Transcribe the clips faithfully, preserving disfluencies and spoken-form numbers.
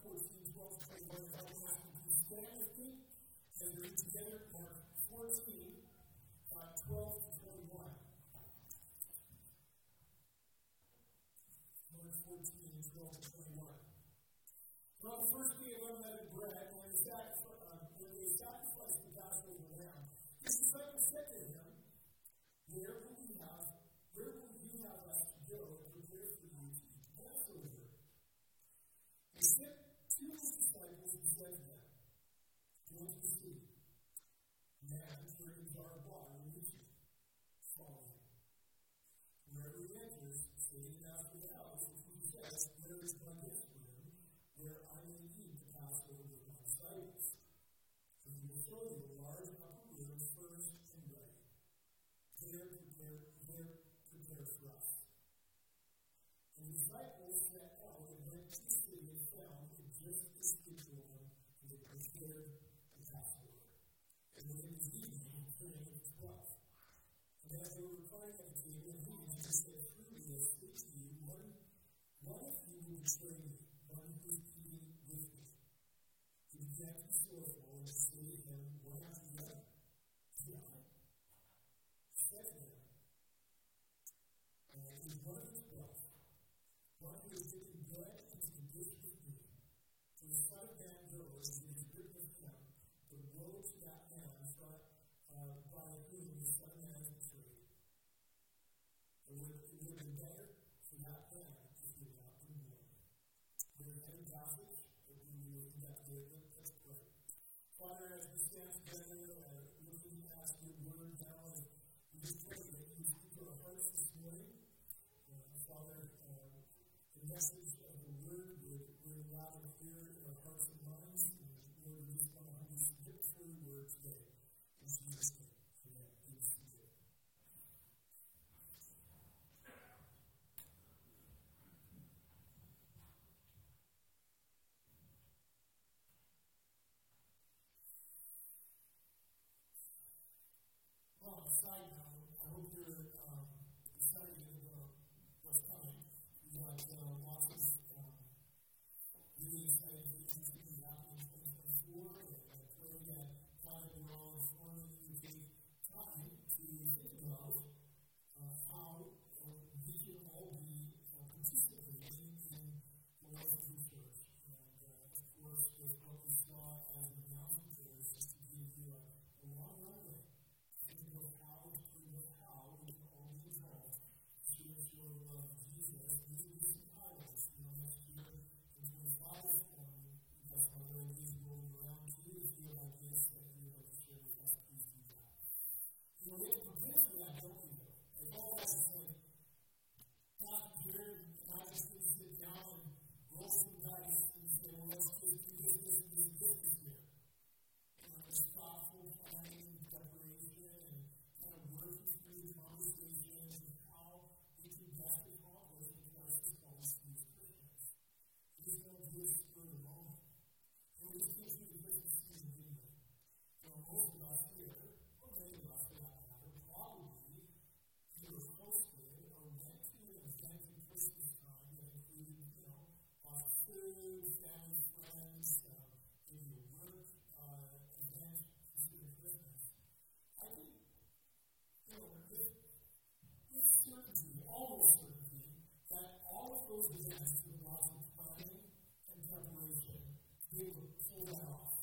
fourteen, twelve, twenty-one, if I can ask you to stand with me and read together Mark fourteen, uh, twelve to twenty-one. Mark fourteen, twelve to twenty-one. Well, the first day of unleavened bread, when they sacrificed the Passover lamb, his disciples said to him, Where will we have, where will you have us to go and prepare for you to eat Passover? He sent two of his disciples and said to them, Go into the city. Man carrying a jar of water will meet you. Follow him. Wherever he enters, Satan asks the house, and he says, Where is my guest room, where I may eat the Passover with my disciples? And he will show you a large upper room, furnished and ready. There, prepare, there, prepare for us. And the disciples set out and went to the city and found it just as he told them, and they prepared the Passover. And when it was evening, he prayed at twelve. And as they were reclining at the table and eating, he said, Truly, I say to you, one, one of you will betray me, one who is eating with me. He began to be sorrowful and to say to him, one after the other, Yeah. Said to them, and it is one of the twelve, one who is taking bread into the dish with me. For the Son of Man goes, and it is written of him, but woe to that man by, uh, by whom the Son of Man is betrayed. It would, it would have been better for that man if he had not been born. There is any passage that we will investigate. Let's pray. Father, as we stand together, uh, looking at your word now, we just pray that you speak to our hearts this morning. Uh, Father, uh, the message of the word would ring loud and clear in our hearts and minds. And Lord, we just want to humbly submit to your word today. In Jesus' name, amen. Please be good. Well, on a side note, I hope you're um, excited about what's coming. We got uh, lots of um, really exciting things that will happen in twenty twenty-four, and I pray that God will all inform you to take time to think about uh, how uh, we can all be uh, participating in the life of the church. And uh, of course, with what we saw as an announcement there is just to give you a, a long runway. Think about how, think about how we can all be involved to show the love of Jesus. These will be some highlights, you know, next year in twenty-five. Um, we've got some other ideas going around too. If you have ideas that you would like to share with us, please do that. You know, we have to prepare for that, don't we, though? Like, all that is like, Pastor Jared and I just need to sit down and roll some dice and say, well, let's just do this, this, and this, this, this year. You know, it's thoughtful planning and preparation and kind of working through the conversations of how we can best accomplish what Christ has called us to be as Christians. We just don't do this for the moment. And we just can't do the Christmas season anyway. You know, most of us here, or many of us for that matter, probably either hosted or went to an event in Christmas time that included, you know, lots of food, family, friends, uh, maybe a work uh, event considered Christmas. I think, you know, with, with certainty, almost certainty, that all of those events with lots of planning and preparation to be able to pull that off.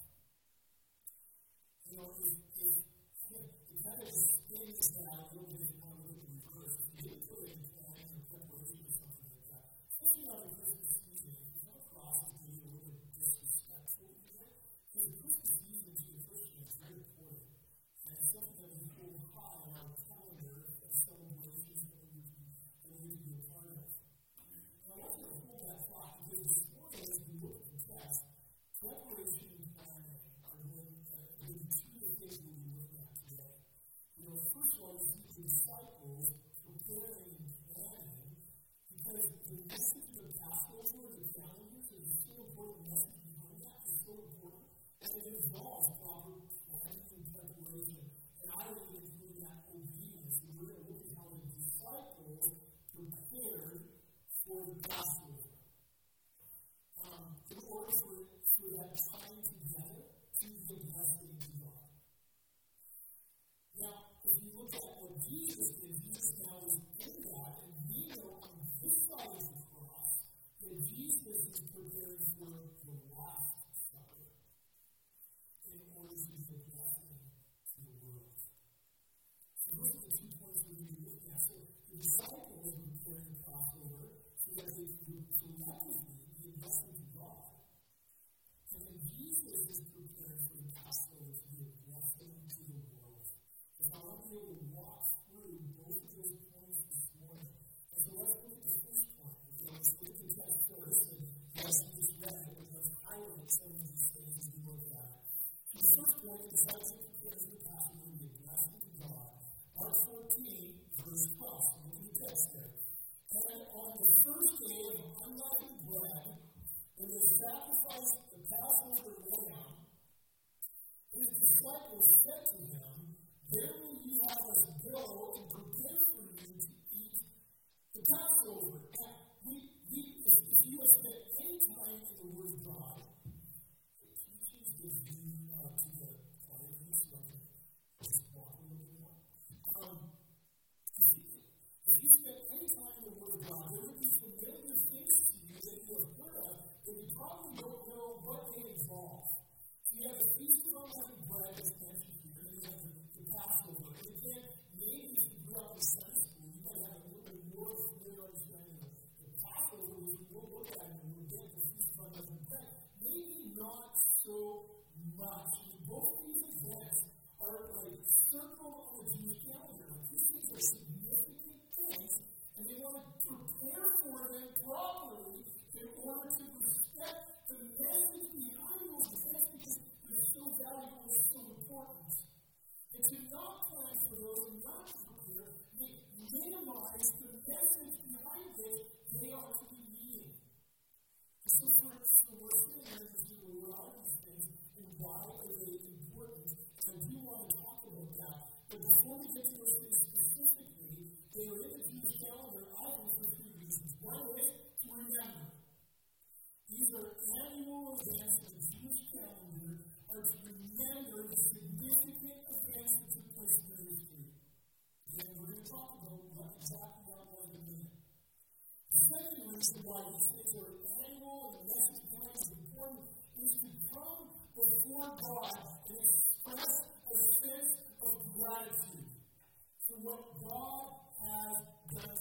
You know, it, it, it kind of spins that a little bit on the reverse. If you didn't put it in planning or preparation or something like that, especially on the Christmas season, it's not across to be a little bit disrespectful, you know? Because the Christmas season to the Christian is very important. And it's something that we hold high on our calendar of celebrations that we need to, that we need to be a part of. And I want you to hold that thought, because this morning, as we look at the text, preparation and planning are going to be two of the things we'll be looking at today. You know, first of all, we see the disciples preparing and planning, because the message of the Passover, the challenges, is so important. The message behind that is so important, and it involves proper planning and preparation. And I would include that obedience. And we're going to look at how the disciples prepared for the Passover. Um, in order for disciples were preparing the Passover so that they could collectively be a blessing to God. And then Jesus is preparing for the Passover to be a blessing to the world. And I want to be able to walk through both of those points this morning. And so let's look at the first point. Okay, let's look at the text first. And as we just read it, let's highlight some of these things as we look at it. So the first point, the disciples are preparing for the Passover to be a blessing to God. Mark fourteen, verse twelve. So look at the text there. And on the first day of unleavened bread, when they sacrificed the Passover lamb, his disciples said to him, "Where will you have us go and prepare for you to eat the Passover?" Now, we, we, if, if you have spent any time in the Word of God, teachers give you uh, to the quiet room so I can just walk a little bit more. Um, if, you, if you spent any time in the Word of God, there would be familiar things to you that you have heard of that you probably don't know what they involve. So you have the Feast of Unleavened Bread that's mentioned here, and you have the, the Passover. And again, maybe if you grew up in Sunday school, you might have a little bit more of a familiar understanding of the Passover, which we'll look at when we get to the Feast of Unleavened Bread. Maybe not so much. I mean, both these events are like circled on the Jewish calendar. Like, these things are significant things, and they want to prepare for them properly in order to respect the message behind those events because they're so valuable and so important. And to not plan for those and not to prepare, they minimize the message behind this they are to be meeting. So, for instance, we're sitting here to do a lot of these things, and why are they important? And I do want to talk about that. But before we get to those things specifically, they are in the Jewish calendar, I think, for three reasons. One is to remember. These are annual events in the Jewish calendar are to remember the significant events that took place in their history. And we're going to talk about what exactly that was in a minute. The second reason why these things are annual and the message behind is important is to come before God and express a sense of gratitude for what God has done.